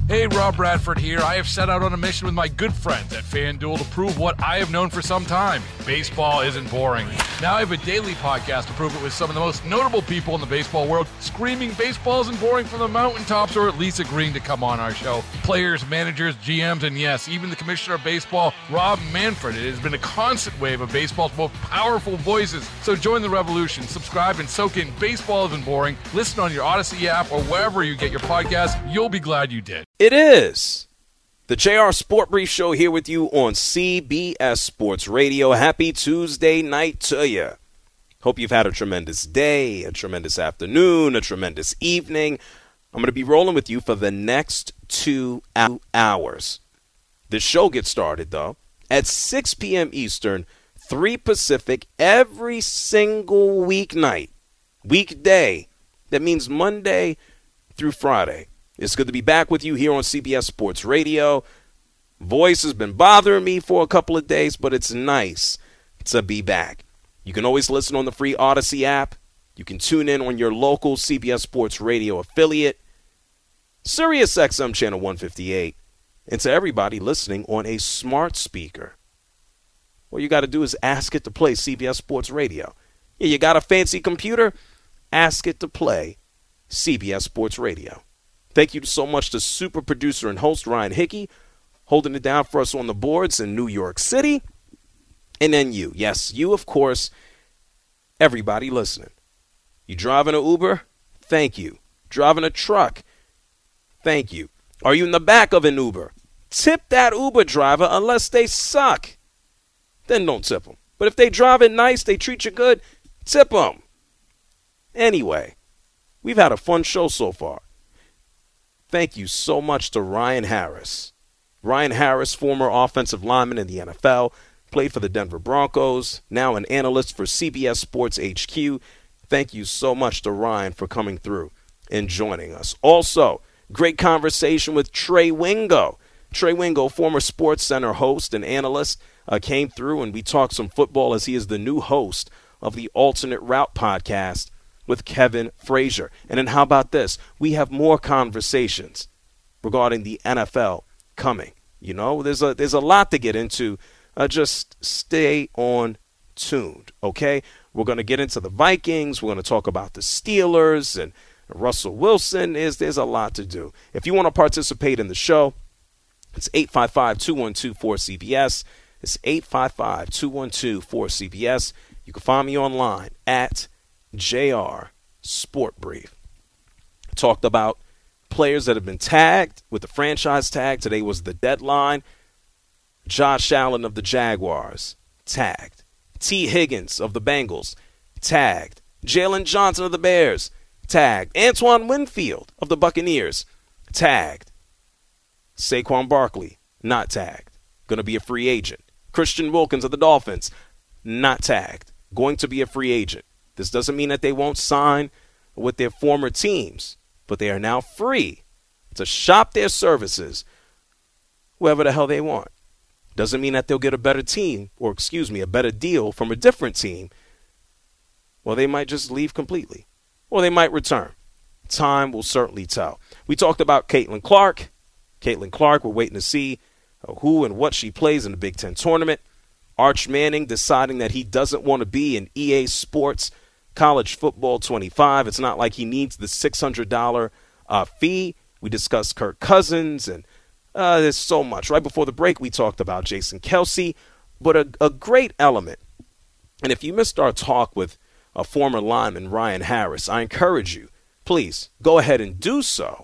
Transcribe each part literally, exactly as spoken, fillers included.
Hey, Rob Bradford here. I have set out on a mission with my good friends at FanDuel to prove what I have known for some time. Baseball isn't boring. Now I have a daily podcast to prove it with some of the most notable people in the baseball world, screaming baseball isn't boring from the mountaintops, or at least agreeing to come on our show. Players, managers, G Ms, and yes, even the commissioner of baseball, Rob Manfred. It has been a constant wave of baseball's most powerful voices. So join the revolution. Subscribe and soak in Baseball Isn't Boring. Listen on your Odyssey app or wherever you get your podcasts. You'll be glad you did. It is the J R Sport Brief Show here with you on C B S Sports Radio. Happy Tuesday night to you. Hope you've had a tremendous day, a tremendous afternoon, a tremendous evening. I'm going to be rolling with you for the next two hours. The show gets started, though, at six p.m. Eastern, three Pacific, every single weeknight, weekday. That means Monday through Friday. It's good to be back with you here on C B S Sports Radio. Voice has been bothering me for a couple of days, but it's nice to be back. You can always listen on the free Odyssey app. You can tune in on your local C B S Sports Radio affiliate, Sirius X M channel one fifty-eight, and to everybody listening on a smart speaker. All you got to do is ask it to play C B S Sports Radio. Yeah, you got a fancy computer? Ask it to play C B S Sports Radio. Thank you so much to super producer and host Ryan Hickey, holding it down for us on the boards in New York City. And then you, yes, you, of course, everybody listening. You driving an Uber? Thank you. Driving a truck? Thank you. Are you in the back of an Uber? Tip that Uber driver unless they suck. Then don't tip them. But if they drive it nice, they treat you good, tip them. Anyway, we've had a fun show so far. Thank you so much to Ryan Harris. Ryan Harris, former offensive lineman in the N F L, played for the Denver Broncos, now an analyst for C B S Sports H Q. Thank you so much to Ryan for coming through and joining us. Also, great conversation with Trey Wingo. Trey Wingo, former Sports Center host and analyst, uh, came through and we talked some football as he is the new host of the Alternate Route podcast with Kevin Frazier. And then how about this? We have more conversations regarding the N F L coming. You know, there's a there's a lot to get into. Uh, just stay on tuned, okay? We're going to get into the Vikings. We're going to talk about the Steelers and Russell Wilson. Is There's a lot to do. If you want to participate in the show, it's eight five five, two one two, four C B S. It's eight five five, two one two, four C B S. You can find me online at J R Sport Brief. Talked about players that have been tagged with the franchise tag. Today was the deadline. Josh Allen of the Jaguars, tagged. T. Higgins of the Bengals, tagged. Jalen Johnson of the Bears, tagged. Antoine Winfield of the Buccaneers, tagged. Saquon Barkley, not tagged. Going to be a free agent. Christian Wilkins of the Dolphins, not tagged. Going to be a free agent. This doesn't mean that they won't sign with their former teams, but they are now free to shop their services wherever the hell they want. Doesn't mean that they'll get a better team, or excuse me, a better deal from a different team. Well, they might just leave completely, or they might return. Time will certainly tell. We talked about Caitlin Clark. Caitlin Clark, we're waiting to see who and what she plays in the Big Ten tournament. Arch Manning deciding that he doesn't want to be in E A Sports College Football twenty-five. It's not like he needs the six hundred dollars uh, fee. We discussed Kirk Cousins, and uh, there's so much. Right before the break, we talked about Jason Kelce, but a, a great element. And if you missed our talk with a former lineman, Ryan Harris, I encourage you, please go ahead and do so.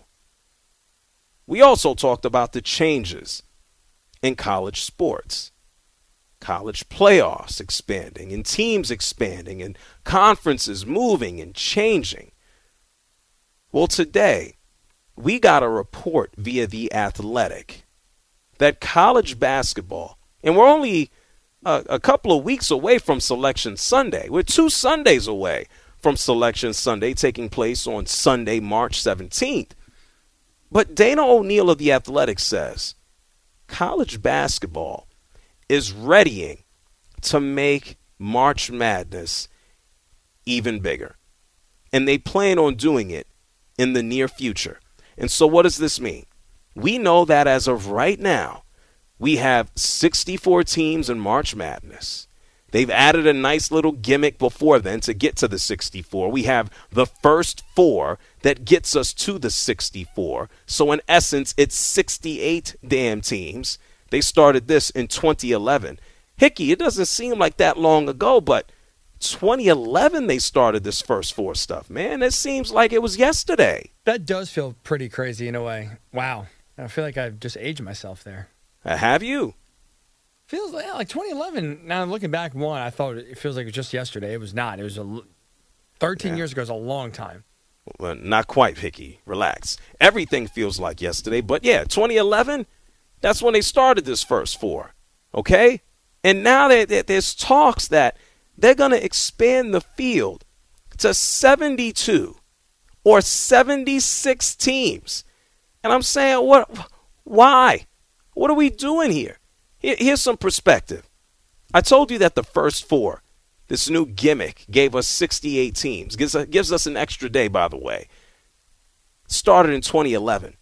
We also talked about the changes in college sports. College playoffs expanding and teams expanding and conferences moving and changing. Well, today we got a report via The Athletic that college basketball, and we're only a, a couple of weeks away from Selection Sunday. We're two Sundays away from Selection Sunday taking place on Sunday, March seventeenth. But Dana O'Neal of The Athletic says college basketball is readying to make March Madness even bigger. And they plan on doing it in the near future. And so what does this mean? We know that as of right now, we have sixty-four teams in March Madness. They've added a nice little gimmick before then to get to the sixty-four. We have the first four that gets us to the sixty-four. So in essence, it's sixty-eight damn teams. They started this in twenty eleven. Hickey, it doesn't seem like that long ago, but twenty eleven they started this first four stuff, man. It seems like it was yesterday. That does feel pretty crazy in a way. Wow. I feel like I've just aged myself there. Uh, have you? Feels like, yeah, like twenty eleven. Now, looking back, one, I thought it feels like it was just yesterday. It was not. It was a, thirteen yeah. years ago is a long time. Well, not quite, Hickey. Relax. Everything feels like yesterday. But, yeah, twenty eleven, that's when they started this first four. Okay? And now there, there, there's talks that they're going to expand the field to seventy-two or seventy-six teams. And I'm saying, what? Why? What are we doing here? here? Here's some perspective. I told you that the first four, this new gimmick, gave us sixty-eight teams. Gives, gives us an extra day, by the way. Started in twenty eleven.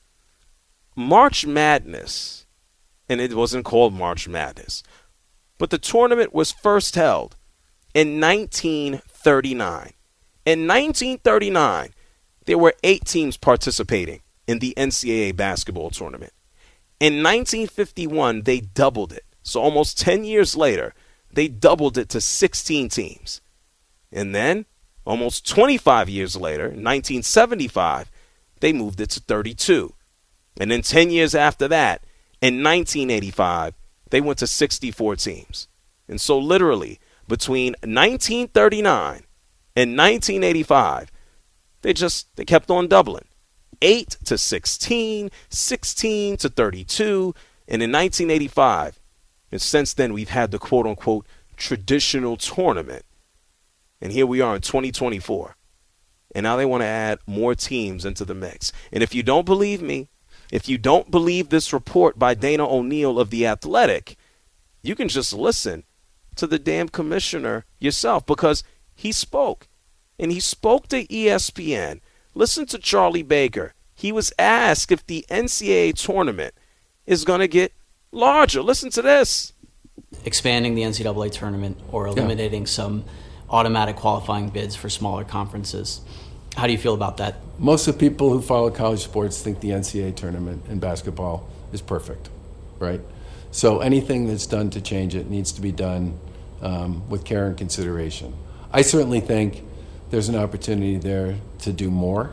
March Madness, and it wasn't called March Madness, but the tournament was first held in nineteen thirty-nine. In nineteen thirty-nine, there were eight teams participating in the N C double A basketball tournament. In nineteen fifty-one, they doubled it. So almost ten years later, they doubled it to sixteen teams. And then, almost twenty-five years later, in nineteen seventy-five, they moved it to thirty-two. And then ten years after that, in nineteen eighty-five, they went to sixty-four teams. And so literally, between nineteen thirty-nine and nineteen eighty-five, they just they kept on doubling. eight to sixteen, sixteen to thirty-two, and in nineteen eighty-five, and since then we've had the quote-unquote traditional tournament. And here we are in twenty twenty-four. And now they want to add more teams into the mix. And if you don't believe me, if you don't believe this report by Dana O'Neill of The Athletic, you can just listen to the damn commissioner yourself, because he spoke. And he spoke to E S P N. Listen to Charlie Baker. He was asked if the N C double A tournament is going to get larger. Listen to this. Expanding the N C double A tournament or eliminating yeah. some automatic qualifying bids for smaller conferences. How do you feel about that? Most of the people who follow college sports think the N C double A tournament in basketball is perfect, right? So anything that's done to change it needs to be done um, with care and consideration. I certainly think there's an opportunity there to do more,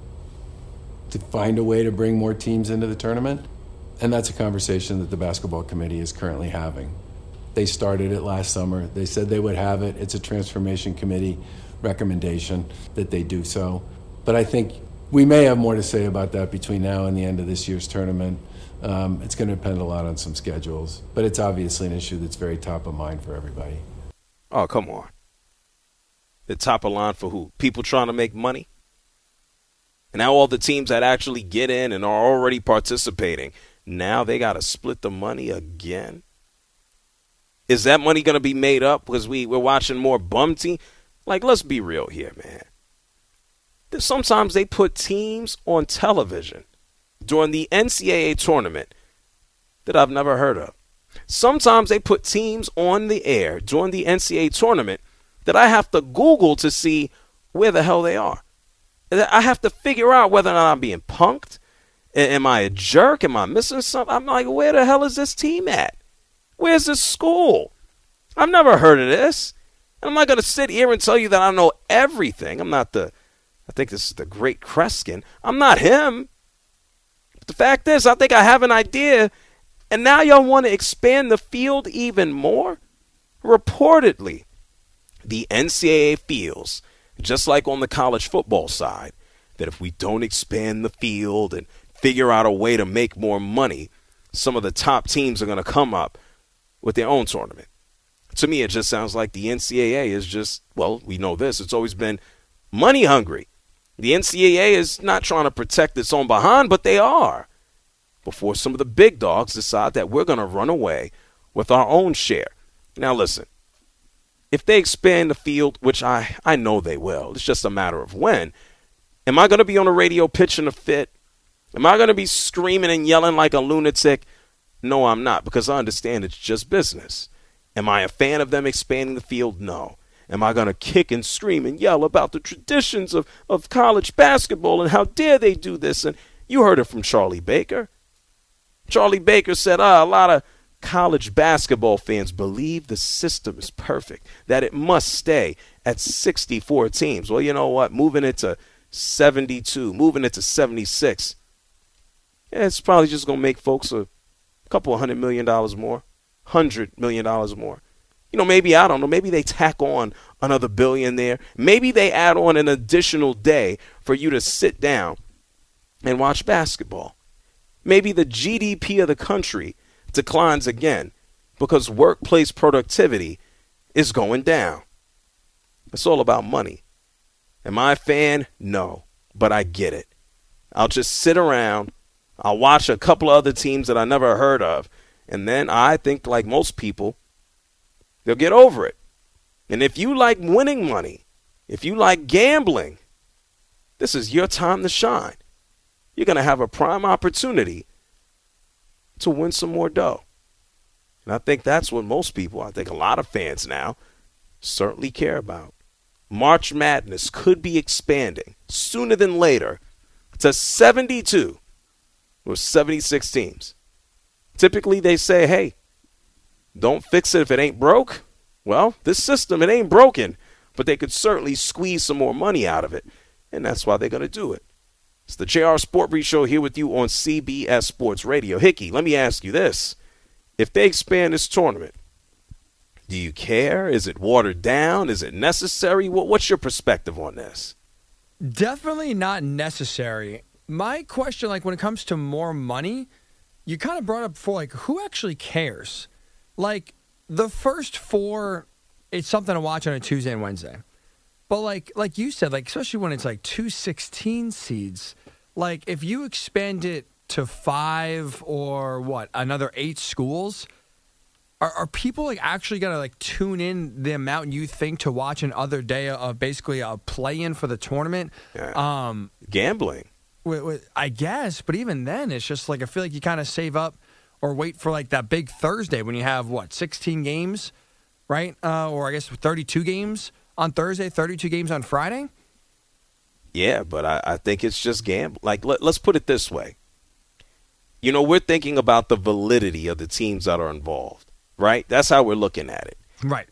to find a way to bring more teams into the tournament. And that's a conversation that the basketball committee is currently having. They started it last summer. They said they would have it. It's a transformation committee recommendation that they do so. But I think we may have more to say about that between now and the end of this year's tournament. Um, it's going to depend a lot on some schedules. But it's obviously an issue that's very top of mind for everybody. Oh, come on. The top of line for who? People trying to make money? And now all the teams that actually get in and are already participating, now they got to split the money again? Is that money going to be made up because we, we're watching more bum teams? Like, let's be real here, man. Sometimes they put teams on television during the N C double A tournament that I've never heard of. Sometimes they put teams on the air during the N C double A tournament that I have to Google to see where the hell they are. I have to figure out whether or not I'm being punked. Am I a jerk? Am I missing something? I'm like, where the hell is this team at? Where's this school? I've never heard of this. And I'm not going to sit here and tell you that I know everything. I'm not the, I think this is the great Kreskin. I'm not him. But the fact is, I think I have an idea. And now y'all want to expand the field even more? Reportedly, the N C double A feels, just like on the college football side, that if we don't expand the field and figure out a way to make more money, some of the top teams are going to come up with their own tournament. To me, it just sounds like the N C double A is just, well, we know this, it's always been money hungry. The N C double A is not trying to protect its own behind, but they are, before some of the big dogs decide that we're going to run away with our own share. Now, listen, if they expand the field, which I, I know they will, it's just a matter of when, am I going to be on the radio pitching a fit Am I going to be screaming and yelling like a lunatic? No, I'm not, because I understand it's just business. Am I a fan of them expanding the field? No. Am I going to kick and scream and yell about the traditions of, of college basketball and how dare they do this? And you heard it from Charlie Baker. Charlie Baker said, ah, a lot of college basketball fans believe the system is perfect, that it must stay at sixty-four teams. Well, you know what? Moving it to seventy-two, moving it to seventy-six, yeah, it's probably just going to make folks a couple of hundred million dollars more, hundred million dollars more. You know, maybe, I don't know, maybe they tack on another billion there. Maybe they add on an additional day for you to sit down and watch basketball. Maybe the G D P of the country declines again because workplace productivity is going down. It's all about money. Am I a fan? No, but I get it. I'll just sit around. I'll watch a couple of other teams that I never heard of. And then I think, like most people, they'll get over it. And if you like winning money, if you like gambling, this is your time to shine. You're going to have a prime opportunity to win some more dough. And I think that's what most people, I think a lot of fans now, certainly care about. March Madness could be expanding sooner than later to seventy-two or seventy-six teams. Typically they say, hey, don't fix it if it ain't broke. Well, this system, it ain't broken, but they could certainly squeeze some more money out of it, and that's why they're going to do it. It's the J R Sport Brief Show here with you on C B S Sports Radio. Hickey, let me ask you this. If they expand this tournament, do you care? Is it watered down? Is it necessary? What, what's your perspective on this? Definitely not necessary. My question, like when it comes to more money, you kind of brought up before, like who actually cares? Like the first four, it's something to watch on a Tuesday and Wednesday. But like like you said, like especially when it's like two sixteen seeds, like if you expand it to five or what, another eight schools, are, are people like actually gonna like tune in the amount you think to watch another day of basically a play-in for the tournament? Yeah. Um, Gambling. With, with, I guess, but even then, it's just like I feel like you kind of save up or wait for like that big Thursday when you have what sixteen games, right? Uh, or I guess thirty-two games on Thursday, thirty-two games on Friday? Yeah, but I, I think it's just gambling. Like, let, let's put it this way. You know, we're thinking about the validity of the teams that are involved, right? That's how we're looking at it. Right.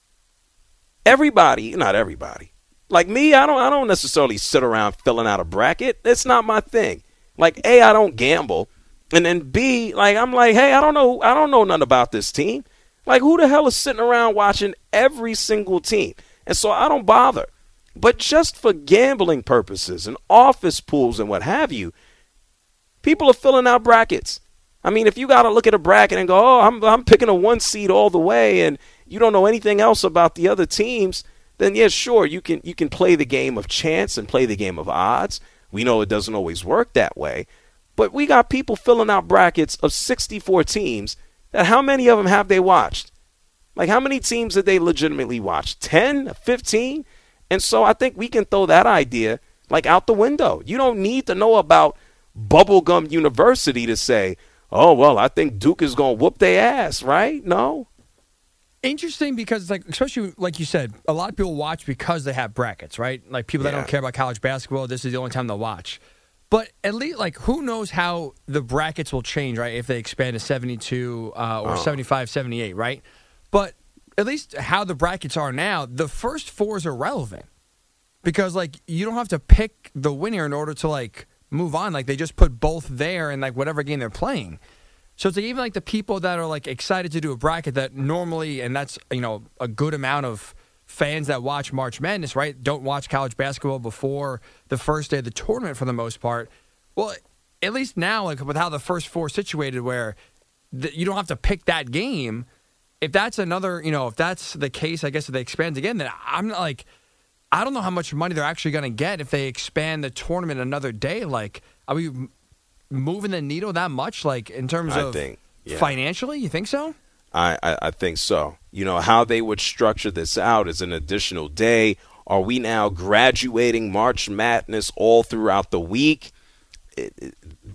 Everybody, not everybody. Like me, I don't I don't necessarily sit around filling out a bracket. It's not my thing. Like, A, I don't gamble. And then B, like, I'm like, hey, I don't know, I don't know nothing about this team. Like, who the hell is sitting around watching every single team? And so I don't bother. But just for gambling purposes and office pools and what have you, people are filling out brackets. I mean, if you got to look at a bracket and go, oh, I'm I'm picking a one seed all the way, and you don't know anything else about the other teams, then yeah, sure, you can you can play the game of chance and play the game of odds. We know it doesn't always work that way. But we got people filling out brackets of sixty-four teams that how many of them have they watched? Like, how many teams did they legitimately watch? ten, fifteen? And so I think we can throw that idea, like, out the window. You don't need to know about Bubblegum University to say, oh, well, I think Duke is going to whoop their ass, right? No. Interesting because, like, especially like you said, a lot of people watch because they have brackets, right? Like people that Yeah. don't care about college basketball, this is the only time they'll watch. But at least, like, who knows how the brackets will change, right? If they expand to seventy-two uh, or Oh. seventy-five, seventy-eight, right? But at least how the brackets are now, the first four is irrelevant because, like, you don't have to pick the winner in order to, like, move on. Like, they just put both there in, like, whatever game they're playing. So it's like even like the people that are like excited to do a bracket that normally, and that's, you know, a good amount of fans that watch March Madness, right, don't watch college basketball before the first day of the tournament for the most part. Well, at least now, like with how the first four are situated, where the, you don't have to pick that game. If that's another, you know, if that's the case, I guess if they expand again, then I'm not like, I don't know how much money they're actually going to get if they expand the tournament another day. Like, are we moving the needle that much, like in terms I of think, yeah. financially? You think so? I, I, I think so. You know, how they would structure this out as an additional day. Are we now graduating March Madness all throughout the week? It, it,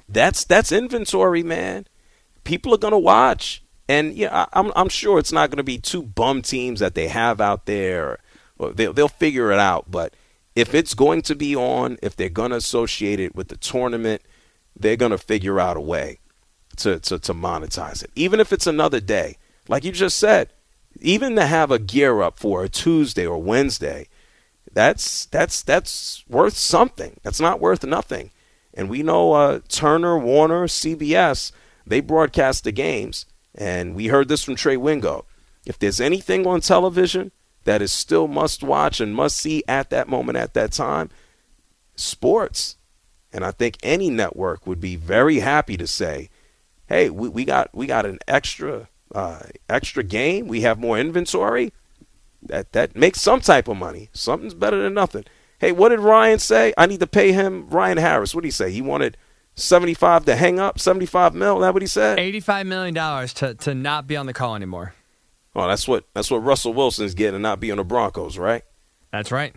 That's that's inventory, man. People are gonna watch, and yeah, I'm I'm sure it's not gonna be two bum teams that they have out there. Or they'll they'll figure it out. But if it's going to be on, if they're gonna associate it with the tournament, they're gonna figure out a way to to, to monetize it, even if it's another day. Like you just said, even to have a gear up for a Tuesday or Wednesday, that's that's that's worth something. That's not worth nothing. And we know uh, Turner, Warner, C B S, they broadcast the games. And we heard this from Trey Wingo. If there's anything on television that is still must watch and must see at that moment, at that time, sports. And I think any network would be very happy to say, hey, we, we got we got an extra uh, extra game. We have more inventory. That that makes some type of money. Something's better than nothing. Hey, what did Ryan say? I need to pay him, Ryan Harris. What did he say? He wanted seventy-five to hang up, seventy-five mil. Is that what he said? eighty-five million dollars to, to not be on the call anymore. Oh, that's what that's what Russell Wilson's getting, and not be on the Broncos, right? That's right.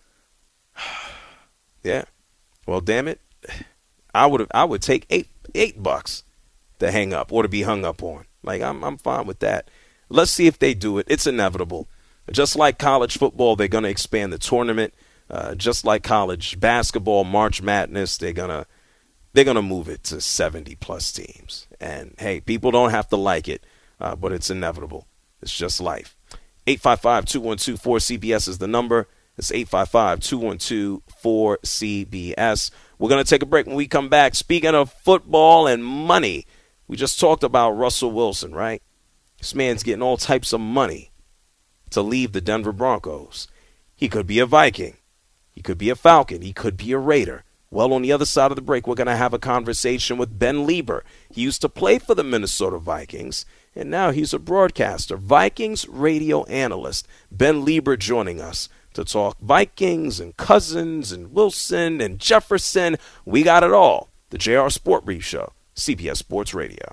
Yeah. Well, damn it, I would I would take eight eight bucks to hang up or to be hung up on. Like I'm I'm fine with that. Let's see if they do it. It's inevitable. Just like college football, they're going to expand the tournament. Uh, just like college basketball, March Madness, they're gonna they're gonna move it to seventy plus teams. And hey, people don't have to like it, uh, but it's inevitable. It's just life. eight five five, two one two, four C B S is the number. It's eight five five, two one two, four C B S. We're gonna take a break. When we come back, speaking of football and money, we just talked about Russell Wilson, right? This man's getting all types of money to leave the Denver Broncos. He could be a Viking. He could be a Falcon. He could be a Raider. Well, on the other side of the break, we're going to have a conversation with Ben Lieber. He used to play for the Minnesota Vikings, and now he's a broadcaster, Vikings radio analyst. Ben Lieber joining us to talk Vikings and Cousins and Wilson and Jefferson. We got it all. The J R Sport Brief Show, C B S Sports Radio.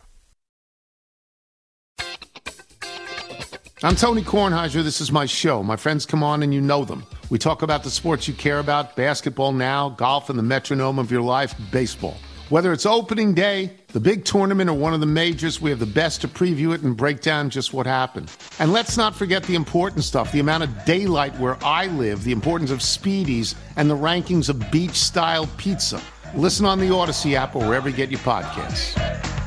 I'm Tony Kornheiser. This is my show. My friends come on and you know them. We talk about the sports you care about, basketball now, golf, and the metronome of your life, baseball. Whether it's opening day, the big tournament, or one of the majors, we have the best to preview it and break down just what happened. And let's not forget the important stuff, the amount of daylight where I live, the importance of Speedies, and the rankings of beach-style pizza. Listen on the Odyssey app or wherever you get your podcasts.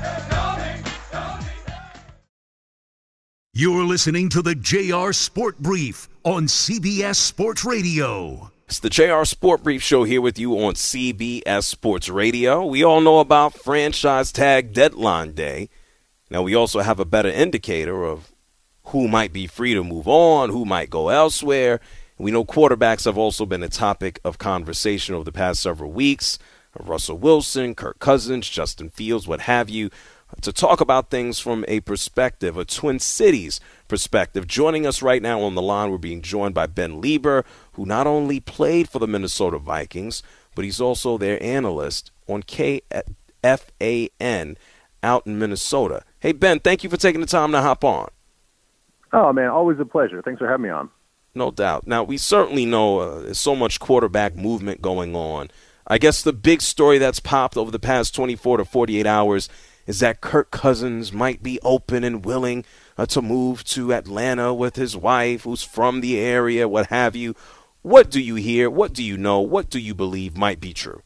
You're listening to the J R Sport Brief on C B S Sports Radio. It's the J R Sport Brief Show here with you on C B S Sports Radio. We all know about franchise tag deadline day. Now, we also have a better indicator of who might be free to move on, who might go elsewhere. We know quarterbacks have also been a topic of conversation over the past several weeks. Russell Wilson, Kirk Cousins, Justin Fields, what have you. To talk about things from a perspective, a Twin Cities perspective. Joining us right now on the line, we're being joined by Ben Lieber, who not only played for the Minnesota Vikings, but he's also their analyst on K F A N out in Minnesota. Hey, Ben, thank you for taking the time to hop on. Oh, man, always a pleasure. Thanks for having me on. No doubt. Now, we certainly know uh, there's so much quarterback movement going on. I guess the big story that's popped over the past twenty-four to forty-eight hours is that Kirk Cousins might be open and willing uh, to move to Atlanta with his wife, who's from the area, what have you. What do you hear? What do you know? What do you believe might be true?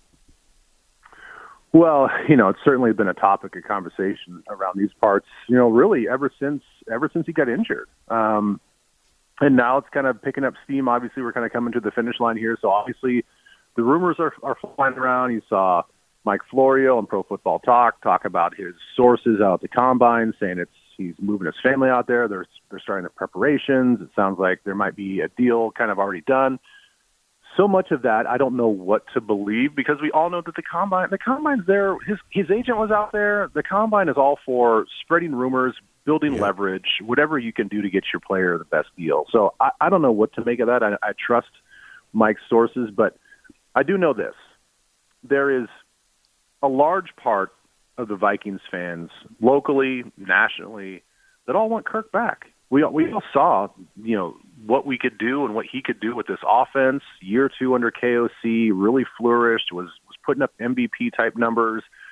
Well, you know, it's certainly been a topic of conversation around these parts, you know, really ever since ever since he got injured. Um, and now it's kind of picking up steam. Obviously, we're kind of coming to the finish line here. So obviously the rumors are, are flying around. You saw Mike Florio on Pro Football Talk talk about his sources out at the Combine, saying it's he's moving his family out there. They're they're starting the preparations. It sounds like there might be a deal kind of already done. So much of that, I don't know what to believe, because we all know that the Combine, the Combine's there. His his agent was out there. The Combine is all for spreading rumors, building yeah. leverage, whatever you can do to get your player the best deal. So I, I don't know what to make of that. I, I trust Mike's sources, but I do know this. There is a large part of the Vikings fans, locally, nationally, that all want Kirk back. We we all saw, you know, what we could do and what he could do with this offense. Year two under K O C, really flourished, was was putting up M V P type numbers.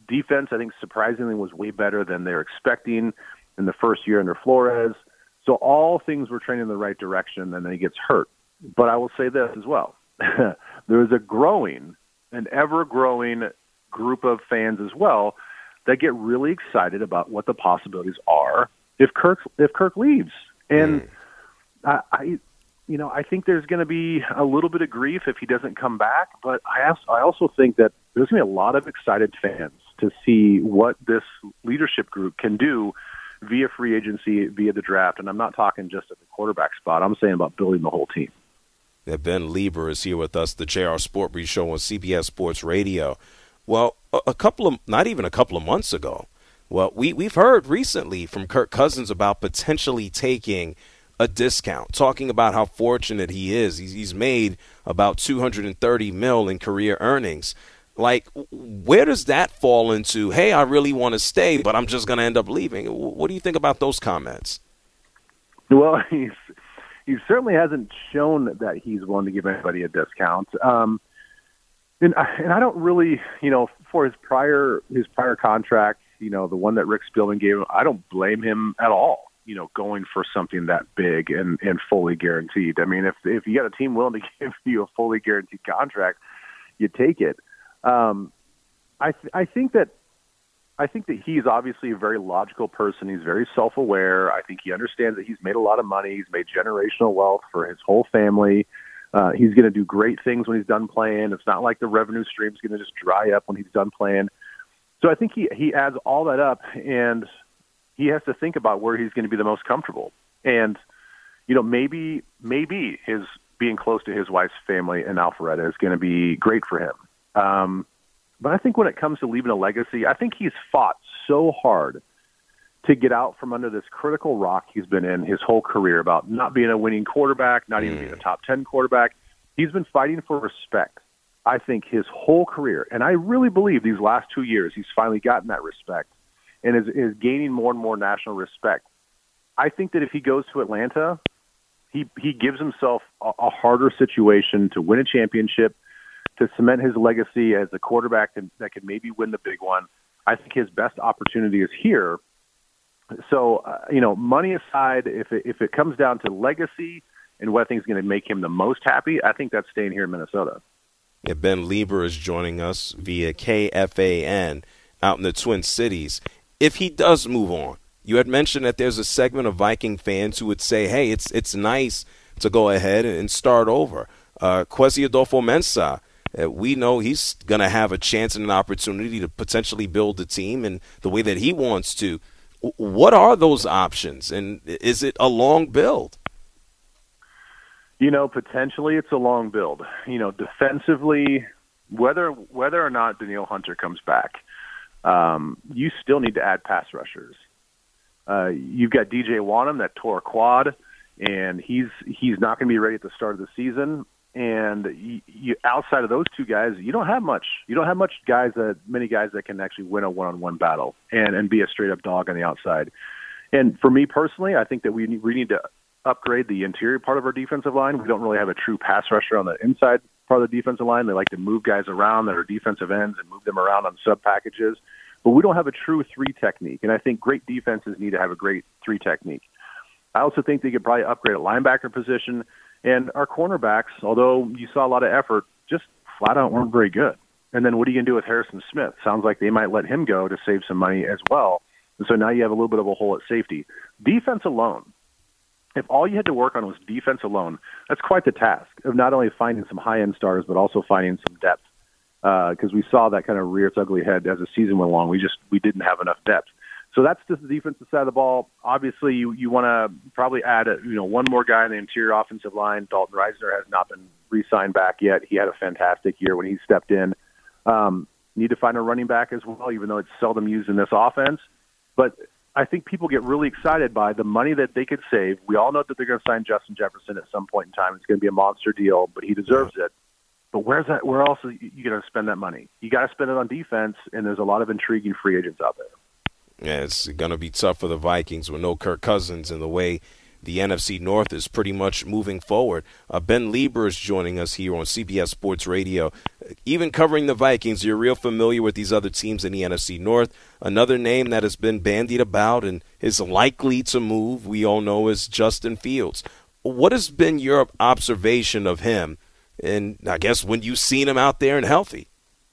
defense, I think, surprisingly was way better than they were expecting in the first year under Flores. So all things were trending in the right direction, and then he gets hurt. But I will say this as well. There is a growing, an ever-growing group of fans as well that get really excited about what the possibilities are if Kirk if Kirk leaves. And mm. I, I, you know, I think there's going to be a little bit of grief if he doesn't come back. But I also, I also think that there's going to be a lot of excited fans to see what this leadership group can do via free agency, via the draft. And I'm not talking just at the quarterback spot. I'm saying about building the whole team. Yeah, Ben Lieber is here with us, the J R Sport Brief Show on C B S Sports Radio. Well, a, a couple of, not even a couple of months ago, well, we, we've heard recently from Kirk Cousins about potentially taking a discount, talking about how fortunate he is. He's, he's made about two hundred thirty mil in career earnings. Like, where does that fall into, hey, I really want to stay, but I'm just going to end up leaving? What do you think about those comments? Well, he's, he certainly hasn't shown that he's willing to give anybody a discount. Um, and, and I don't really, you know, for his prior his prior contract, you know, the one that Rick Spielman gave him, I don't blame him at all, you know, going for something that big and, and fully guaranteed. I mean, if if you got a team willing to give you a fully guaranteed contract, you take it. Um, I th- I think that I think that he's obviously a very logical person. He's very self-aware. I think he understands that he's made a lot of money. He's made generational wealth for his whole family. Uh, he's going to do great things when he's done playing. It's not like the revenue stream is going to just dry up when he's done playing. So I think he, he adds all that up, and he has to think about where he's going to be the most comfortable. And, you know, maybe maybe his being close to his wife's family in Alpharetta is going to be great for him. Um, but I think when it comes to leaving a legacy, I think he's fought so hard to get out from under this critical rock he's been in his whole career about not being a winning quarterback, not even being a top ten quarterback. He's been fighting for respect, I think, his whole career. And I really believe these last two years he's finally gotten that respect and is, is gaining more and more national respect. I think that if he goes to Atlanta, he, he gives himself a, a harder situation to win a championship, to cement his legacy as a quarterback that, that could maybe win the big one. I think his best opportunity is here. So, uh, you know, money aside, if it, if it comes down to legacy and what I think is going to make him the most happy, I think that's staying here in Minnesota. Yeah, Ben Lieber is joining us via K F A N out in the Twin Cities. If he does move on, you had mentioned that there's a segment of Viking fans who would say, hey, it's it's nice to go ahead and start over. Uh, Kwesi Adolfo-Mensah, Uh, we know he's going to have a chance and an opportunity to potentially build a team in the way that he wants to. W- what are those options, and is it a long build? You know, potentially it's a long build. You know, defensively, whether whether or not Danielle Hunter comes back, um, you still need to add pass rushers. Uh, you've got D J Wanham that tore a quad, and he's he's not going to be ready at the start of the season. And you, you, outside of those two guys, you don't have much. You don't have much guys that many guys that can actually win a one-on-one battle and, and be a straight-up dog on the outside. And for me personally, I think that we need, we need to upgrade the interior part of our defensive line. We don't really have a true pass rusher on the inside part of the defensive line. They like to move guys around that are defensive ends and move them around on sub packages. But we don't have a true three technique. And I think great defenses need to have a great three technique. I also think they could probably upgrade a linebacker position. And our cornerbacks, although you saw a lot of effort, just flat out weren't very good. And then what are you going to do with Harrison Smith? Sounds like they might let him go to save some money as well. And so now you have a little bit of a hole at safety. Defense alone, if all you had to work on was defense alone, that's quite the task of not only finding some high-end stars but also finding some depth. Because uh, we saw that kind of rear its ugly head as the season went along. We just we didn't have enough depth. So that's just the defensive side of the ball. Obviously, you, you want to probably add a, you know one more guy in the interior offensive line. Dalton Reisner has not been re-signed back yet. He had a fantastic year when he stepped in. Um, need to find a running back as well, even though it's seldom used in this offense. But I think people get really excited by the money that they could save. We all know that they're going to sign Justin Jefferson at some point in time. It's going to be a monster deal, but he deserves it. But where's that? Where else are you going to spend that money? You got to spend it on defense, and there's a lot of intriguing free agents out there. Yeah, it's going to be tough for the Vikings with no Kirk Cousins and the way the N F C North is pretty much moving forward. Uh, Ben Lieber is joining us here on C B S Sports Radio. Even covering the Vikings, you're real familiar with these other teams in the N F C North. Another name that has been bandied about and is likely to move, we all know, is Justin Fields. What has been your observation of him, and I guess when you've seen him out there and healthy?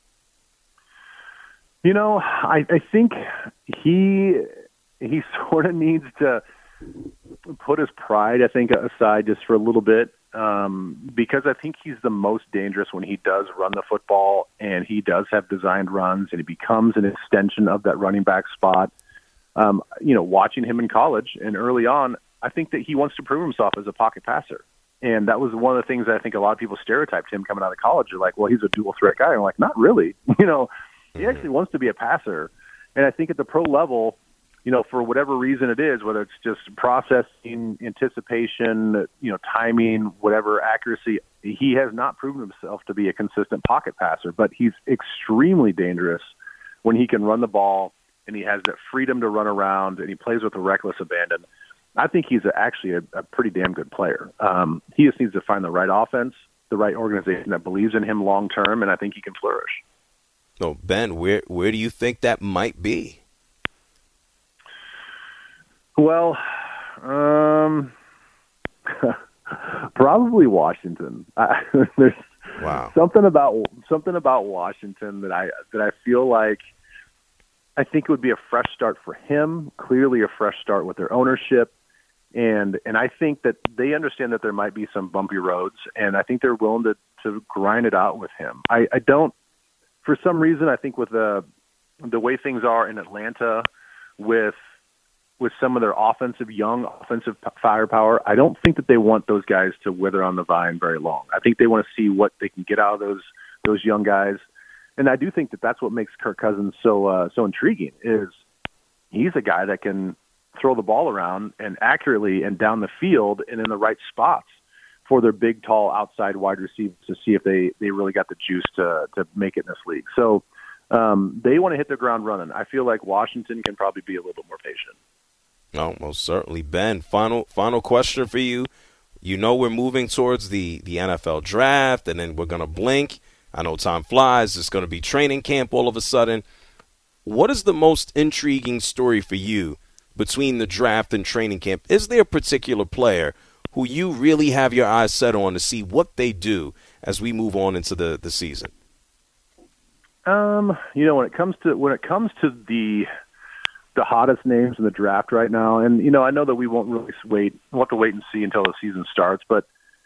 You know, I, I think he he sort of needs to put his pride, I think, aside just for a little bit, um, because I think he's the most dangerous when he does run the football and he does have designed runs and he becomes an extension of that running back spot. Um, you know, watching him in college and early on, I think that he wants to prove himself as a pocket passer. And that was one of the things that I think a lot of people stereotyped him coming out of college. They're like, well, he's a dual threat guy. I'm like, not really. You know, he actually wants to be a passer. And I think at the pro level, you know, for whatever reason it is, whether it's just processing, anticipation, you know, timing, whatever, accuracy, he has not proven himself to be a consistent pocket passer. But he's extremely dangerous when he can run the ball and he has that freedom to run around and he plays with a reckless abandon. I think he's a, actually a, a pretty damn good player. Um, he just needs to find the right offense, the right organization that believes in him long term, and I think he can flourish. So, Ben, where where do you think that might be? Well, um, probably Washington. I, there's wow. something about something about Washington that I that I feel like I think it would be a fresh start for him. Clearly, a fresh start with their ownership, and and I think that they understand that there might be some bumpy roads, and I think they're willing to to grind it out with him. I, I don't. For some reason, I think with the the way things are in Atlanta, with with some of their offensive, young offensive firepower, I don't think that they want those guys to wither on the vine very long. I think they want to see what they can get out of those those young guys, and I do think that that's what makes Kirk Cousins so uh, so intriguing. Is he's a guy that can throw the ball around and accurately and down the field and in the right spots for their big, tall, outside wide receivers to see if they, they really got the juice to to make it in this league. So um, they want to hit the ground running. I feel like Washington can probably be a little bit more patient. No, most certainly. Ben, final final question for you. You know we're moving towards the, the N F L draft, and then we're going to blink. I know time flies. It's going to be training camp all of a sudden. What is the most intriguing story for you between the draft and training camp? Is there a particular player who you really have your eyes set on to see what they do as we move on into the, the season? Um, you know, when it comes to when it comes to the the hottest names in the draft right now, and you know, I know that we won't really wait. We'll have to wait and see until the season starts. But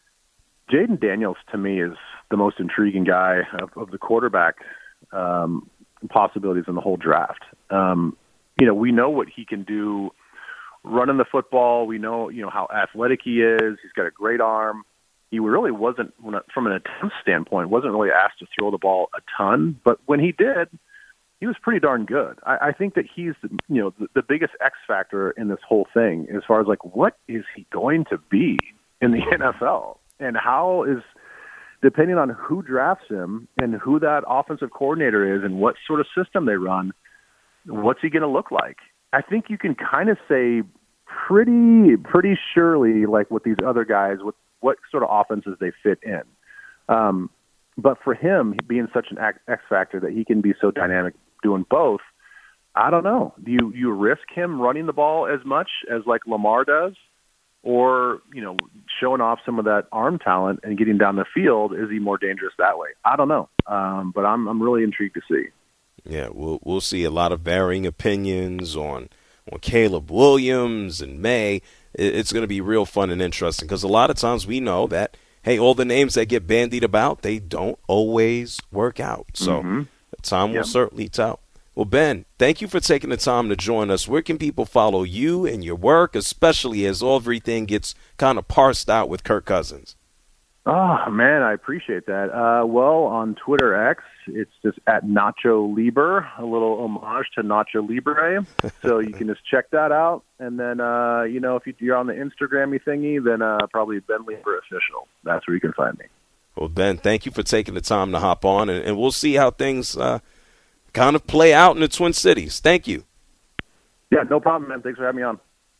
Jaden Daniels to me is the most intriguing guy of, of the quarterback um, possibilities in the whole draft. Um, you know, we know what he can do running the football. We know, you know, how athletic he is. He's got a great arm. He really wasn't, from an attempt standpoint, wasn't really asked to throw the ball a ton. But when he did, he was pretty darn good. I, I think that he's, you know, the, the biggest X factor in this whole thing as far as, like, what is he going to be in the N F L? And how is, depending on who drafts him and who that offensive coordinator is and what sort of system they run, what's he going to look like? I think you can kind of say pretty pretty surely, like with these other guys, what, what sort of offenses they fit in. Um, but for him, being such an X factor that he can be so dynamic doing both, I don't know. Do you, you risk him running the ball as much as like Lamar does? Or, you know, showing off some of that arm talent and getting down the field, is he more dangerous that way? I don't know. Um, but I'm I'm really intrigued to see. Yeah, we'll we'll see a lot of varying opinions on on Caleb Williams and May. It's going to be real fun and interesting because a lot of times we know that, hey, all the names that get bandied about, they don't always work out. So mm-hmm. time will yep. certainly tell. Well, Ben, thank you for taking the time to join us. Where can people follow you and your work, especially as everything gets kind of parsed out with Kirk Cousins? Oh, man, I appreciate that. Uh, well, on Twitter X, it's just at Nacho Libre, a little homage to Nacho Libre. So you can just check that out. And then, uh, you know, if you're on the Instagram-y thingy, then uh, probably Ben Libre Official. That's where you can find me. Well, Ben, thank you for taking the time to hop on, and, and we'll see how things uh, kind of play out in the Twin Cities. Thank you. Yeah, no problem, man. Thanks for having me on.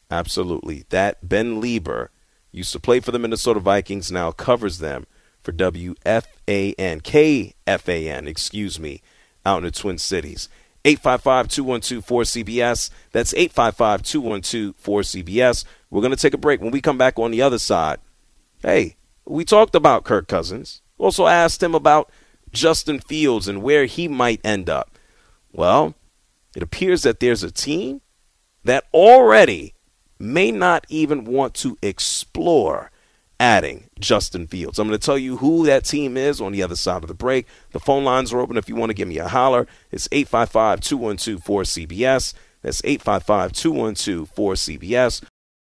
Absolutely. That Ben Lieber used to play for the Minnesota Vikings, now covers them for W F A N, K F A N, excuse me, out in the Twin Cities. eight five five, two one two, four C B S. That's eight five five, two one two, four C B S. We're going to take a break. When we come back on the other side, hey, we talked about Kirk Cousins. Also asked him about Justin Fields and where he might end up. Well, it appears that there's a team that already may not even want to explore adding Justin Fields. I'm going to tell you who that team is on the other side of the break. The phone lines are open if you want to give me a holler. It's eight five five, two one two, four C B S. That's eight five five, two one two, four C B S.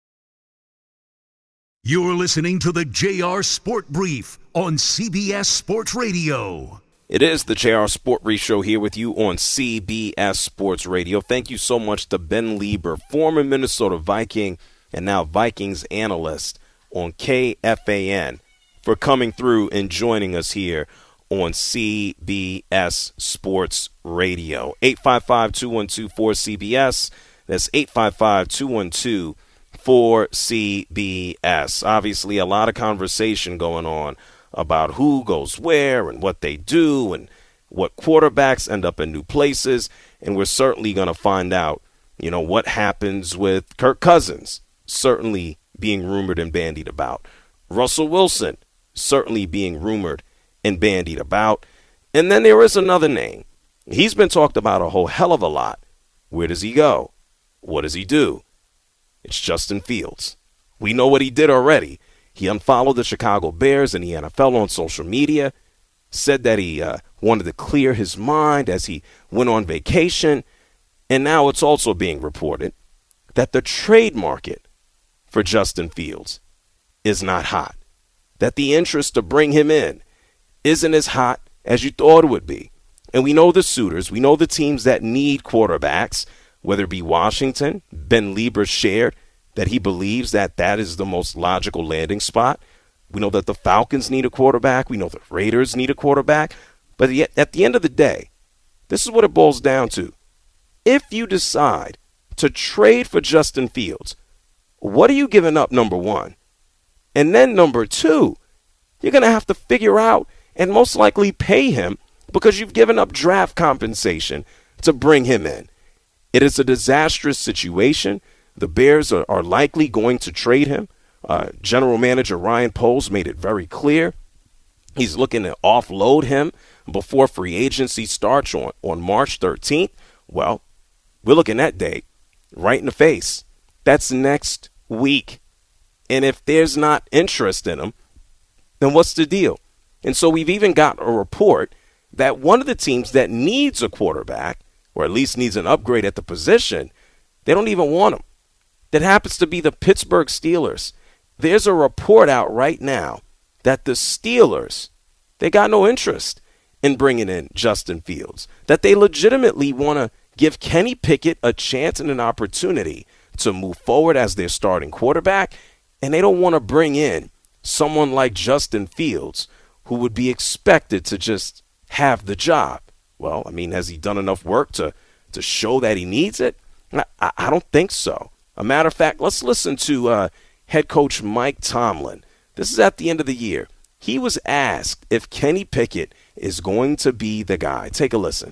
You're listening to the J R Sport Brief on C B S Sports Radio. It is the J R Sport Brief Show here with you on C B S Sports Radio. Thank you so much to Ben Lieber, former Minnesota Viking and now Vikings analyst on K F A N, for coming through and joining us here on C B S Sports Radio. eight five five, two one two, four C B S. That's eight five five, two one two, four C B S. Obviously, a lot of conversation going on about who goes where and what they do and what quarterbacks end up in new places. And we're certainly going to find out, you know, what happens with Kirk Cousins, certainly being rumored and bandied about. Russell Wilson, certainly being rumored and bandied about. And then there is another name. He's been talked about a whole hell of a lot. Where does he go? What does he do? It's Justin Fields. We know what he did already. He unfollowed the Chicago Bears and the N F L on social media, said that he uh, wanted to clear his mind as he went on vacation. And now it's also being reported that the trade market for Justin Fields is not hot, that the interest to bring him in isn't as hot as you thought it would be. And we know the suitors, we know the teams that need quarterbacks, whether it be Washington. Ben Lieber shared that he believes that that is the most logical landing spot. We know that the Falcons need a quarterback. We know the Raiders need a quarterback. But yet, at the end of the day, this is what it boils down to. If you decide to trade for Justin Fields, what are you giving up, number one? And then number two, you're going to have to figure out and most likely pay him because you've given up draft compensation to bring him in. It is a disastrous situation. The Bears are, are likely going to trade him. Uh, General Manager Ryan Poles made it very clear. He's looking to offload him before free agency starts on, on March thirteenth. Well, we're looking at date right in the face. That's next week. And if there's not interest in him, then what's the deal? And so we've even got a report that one of the teams that needs a quarterback, or at least needs an upgrade at the position, they don't even want him. That happens to be the Pittsburgh Steelers. There's a report out right now that the Steelers, they got no interest in bringing in Justin Fields, that they legitimately want to give Kenny Pickett a chance and an opportunity to move forward as their starting quarterback, and they don't want to bring in someone like Justin Fields who would be expected to just have the job. Well, I mean, has he done enough work to, to show that he needs it? I, I don't think so. A matter of fact, let's listen to uh, head coach Mike Tomlin. This is at the end of the year. He was asked if Kenny Pickett is going to be the guy. Take a listen.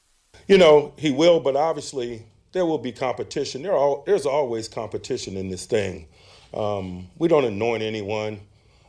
You know, he will, but obviously there will be competition. There are, there's always competition in this thing. Um, we don't anoint anyone.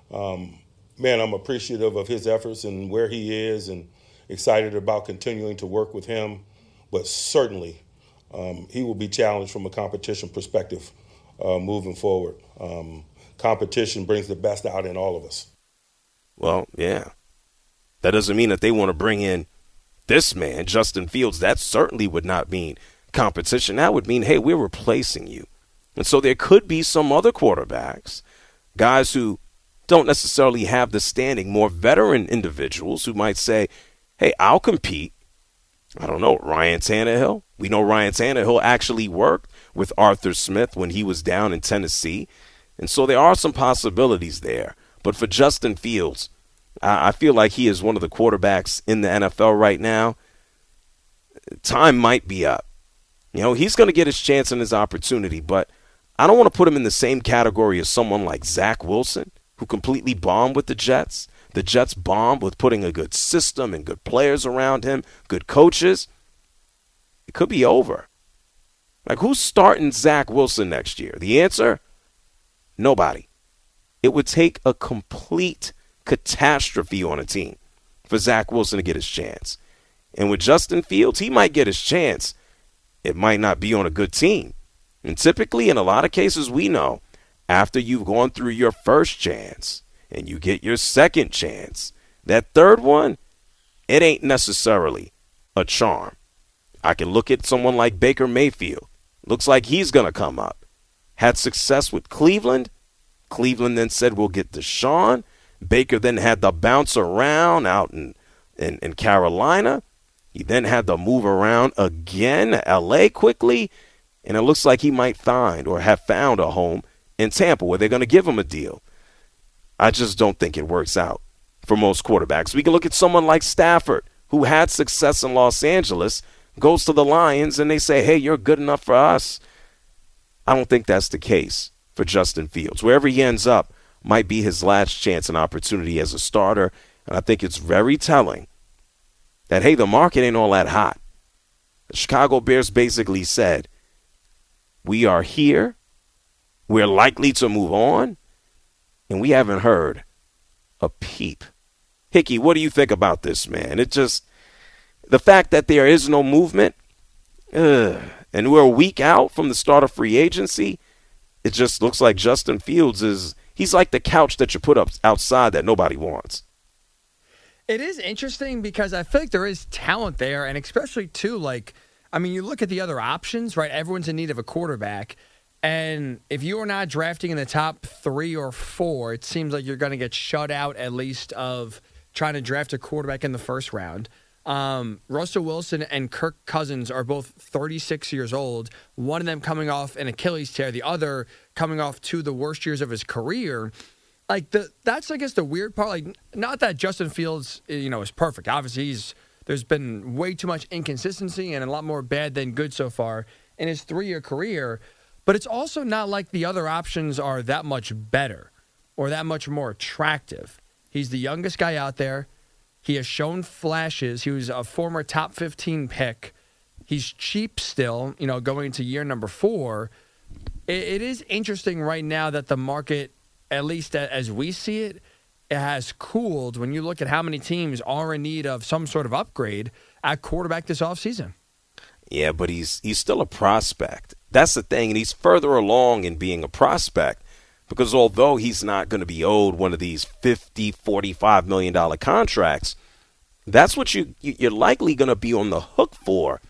Um, man, I'm appreciative of his efforts and where he is and excited about continuing to work with him. But certainly um, he will be challenged from a competition perspective uh, moving forward. Um, competition brings the best out in all of us. Well, yeah. That doesn't mean that they want to bring in this man, Justin Fields. That certainly would not mean competition. That would mean, hey, we're replacing you. And so there could be some other quarterbacks, guys who don't necessarily have the standing, more veteran individuals who might say, hey, I'll compete. I don't know, Ryan Tannehill. We know Ryan Tannehill actually worked with Arthur Smith when he was down in Tennessee. And so there are some possibilities there. But for Justin Fields, I feel like he is one of the quarterbacks in the N F L right now. Time might be up. You know, he's going to get his chance and his opportunity, but I don't want to put him in the same category as someone like Zach Wilson, who completely bombed with the Jets. The Jets bombed with putting a good system and good players around him, good coaches. It could be over. Like, who's starting Zach Wilson next year? The answer? Nobody. It would take a complete catastrophe on a team for Zach Wilson to get his chance. And with Justin Fields, he might get his chance. It might not be on a good team. And typically, in a lot of cases, we know, after you've gone through your first chance and you get your second chance, that third one, it ain't necessarily a charm. I can look at someone like Baker Mayfield. Looks like he's going to come up. Had success with Cleveland. Cleveland then said, we'll get Deshaun. Baker then had to bounce around out in, in, in Carolina. He then had to move around again, L A quickly. And it looks like he might find or have found a home in Tampa where they're going to give him a deal. I just don't think it works out for most quarterbacks. We can look at someone like Stafford, who had success in Los Angeles, goes to the Lions, and they say, hey, you're good enough for us. I don't think that's the case for Justin Fields. Wherever he ends up might be his last chance and opportunity as a starter. And I think it's very telling that, hey, the market ain't all that hot. The Chicago Bears basically said, we are here, we're likely to move on, and we haven't heard a peep. Hickey, what do you think about this, man? It just, the fact that there is no movement, ugh, and we're a week out from the start of free agency, it just looks like Justin Fields is, he's like the couch that you put up outside that nobody wants. It is interesting because I feel like there is talent there, and especially, too, like, I mean, you look at the other options, right? Everyone's in need of a quarterback. And if you are not drafting in the top three or four, it seems like you're going to get shut out at least of trying to draft a quarterback in the first round. Um, Russell Wilson and Kirk Cousins are both thirty-six years old, one of them coming off an Achilles tear, the other coming off two of the worst years of his career. Like, the that's, I guess, the weird part. Like, not that Justin Fields, you know, is perfect. Obviously, he's there's been way too much inconsistency and a lot more bad than good so far in his three-year career. But it's also not like the other options are that much better or that much more attractive. He's the youngest guy out there. He has shown flashes. He was a former top fifteen pick. He's cheap still, you know, going into year number four. It, it is interesting right now that the market, at least as we see it, it has cooled when you look at how many teams are in need of some sort of upgrade at quarterback this offseason. Yeah, but he's he's still a prospect. That's the thing, and he's further along in being a prospect because although he's not going to be owed one of these fifty, forty-five million dollars contracts, that's what you, you're likely going to be on the hook for.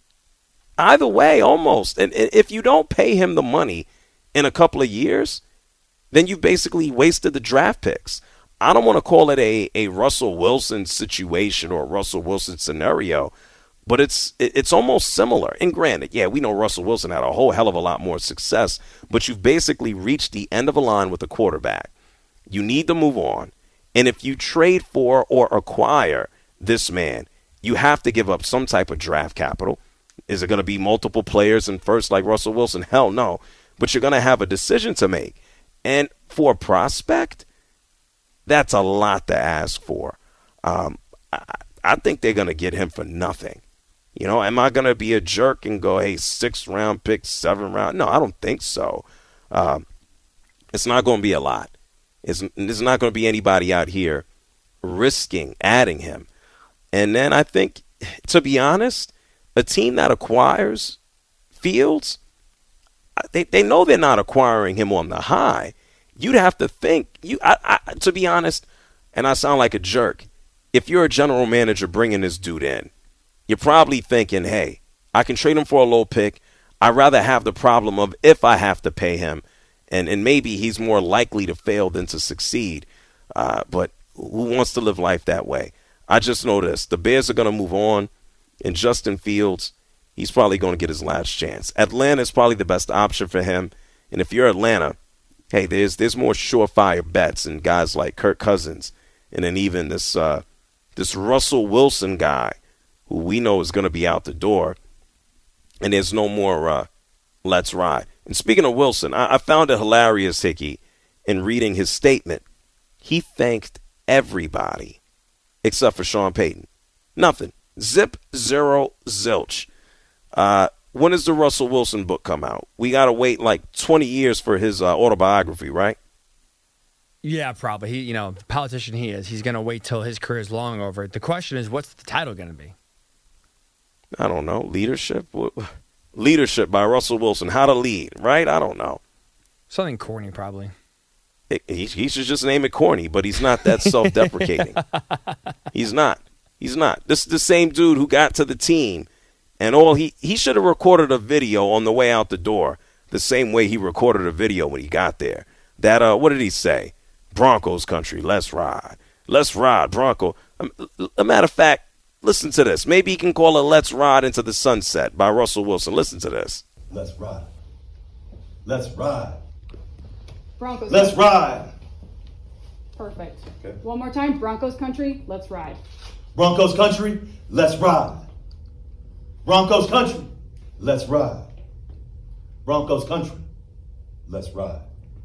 Either way, almost. And if you don't pay him the money in a couple of years, then you've basically wasted the draft picks. I don't want to call it a, a Russell Wilson situation or a Russell Wilson scenario, but it's it's almost similar. And granted, yeah, we know Russell Wilson had a whole hell of a lot more success, but you've basically reached the end of a line with a quarterback. You need to move on. And if you trade for or acquire this man, you have to give up some type of draft capital. Is it going to be multiple players and first like Russell Wilson? Hell no. But you're going to have a decision to make. And for a prospect, that's a lot to ask for. Um, I, I think they're going to get him for nothing. You know, am I going to be a jerk and go, hey, sixth round pick, seventh round? No, I don't think so. Um, it's not going to be a lot. It's, there's not going to be anybody out here risking adding him. And then I think, to be honest, a team that acquires Fields, they they know they're not acquiring him on the high. You'd have to think, you. I, I, to be honest, and I sound like a jerk, if you're a general manager bringing this dude in, you're probably thinking, hey, I can trade him for a low pick. I'd rather have the problem of if I have to pay him, and, and maybe he's more likely to fail than to succeed. Uh, but who wants to live life that way? I just know this. The Bears are going to move on, and Justin Fields, he's probably going to get his last chance. Atlanta is probably the best option for him. And if you're Atlanta, hey, there's there's more surefire bets and guys like Kirk Cousins, and then even this uh, this Russell Wilson guy, who we know is going to be out the door. And there's no more uh, let's ride. And speaking of Wilson, I, I found it hilarious, Hickey, in reading his statement. He thanked everybody except for Sean Payton. Nothing. Zip, zero, zilch. Uh, when does the Russell Wilson book come out? We got to wait like twenty years for his uh, autobiography, right? Yeah, probably. He, you know, the politician he is, he's going to wait till his career is long over. The question is, what's the title going to be? I don't know. Leadership? Leadership by Russell Wilson. How to lead, right? I don't know. Something corny, probably. It, he, he should just name it corny, but he's not that self-deprecating. He's not. He's not. This is the same dude who got to the team, and all he, he should have recorded a video on the way out the door the same way he recorded a video when he got there. That, uh, what did he say? Broncos country, let's ride. Let's ride, Bronco. A matter of fact, listen to this. Maybe he can call it Let's Ride Into the Sunset by Russell Wilson. Listen to this. Let's ride. Let's ride. Broncos. Let's ride. Perfect. Okay. One more time. Broncos country, let's ride. Broncos country, let's ride. Broncos country, let's ride. Broncos country, let's ride.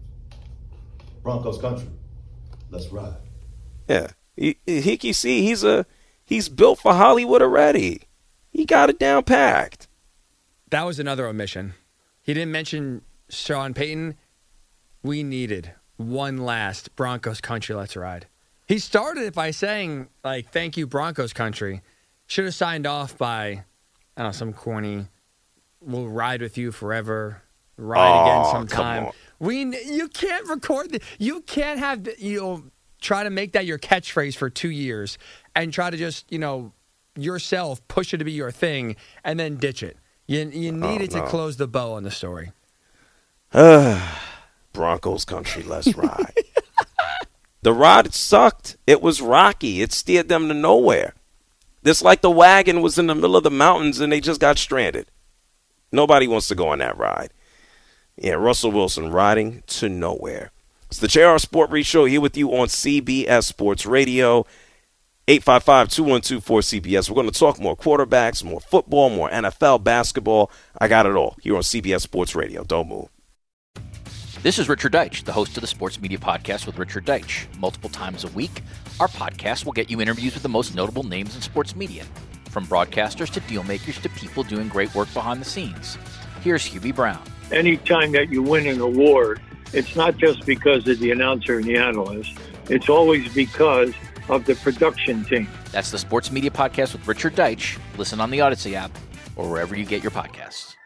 Broncos country, let's ride. Yeah. He, he, you see, he's a he's built for Hollywood already. He got it down packed. That was another omission. He didn't mention Sean Payton. We needed one last Broncos country, let's ride. He started it by saying, like, thank you, Broncos country. Should have signed off by, I don't know, some corny, we'll ride with you forever, ride oh, again sometime. We, you can't record the, you can't have, the, you know, try to make that your catchphrase for two years and try to just, you know, yourself push it to be your thing and then ditch it. You, you needed oh, no. to close the bow on the story. Broncos country, let's ride. The ride sucked. It was rocky. It steered them to nowhere. It's like the wagon was in the middle of the mountains and they just got stranded. Nobody wants to go on that ride. Yeah, Russell Wilson riding to nowhere. It's the J R Sport Brief Show here with you on C B S Sports Radio. eight five five, two one two, four C B S. We're going to talk more quarterbacks, more football, more N F L, basketball. I got it all here on C B S Sports Radio. Don't move. This is Richard Deitch, the host of the Sports Media Podcast with Richard Deitch. Multiple times a week, our podcast will get you interviews with the most notable names in sports media, from broadcasters to deal makers to people doing great work behind the scenes. Here's Hubie Brown. Anytime that you win an award, it's not just because of the announcer and the analyst. It's always because of the production team. That's the Sports Media Podcast with Richard Deitch. Listen on the Odyssey app or wherever you get your podcasts.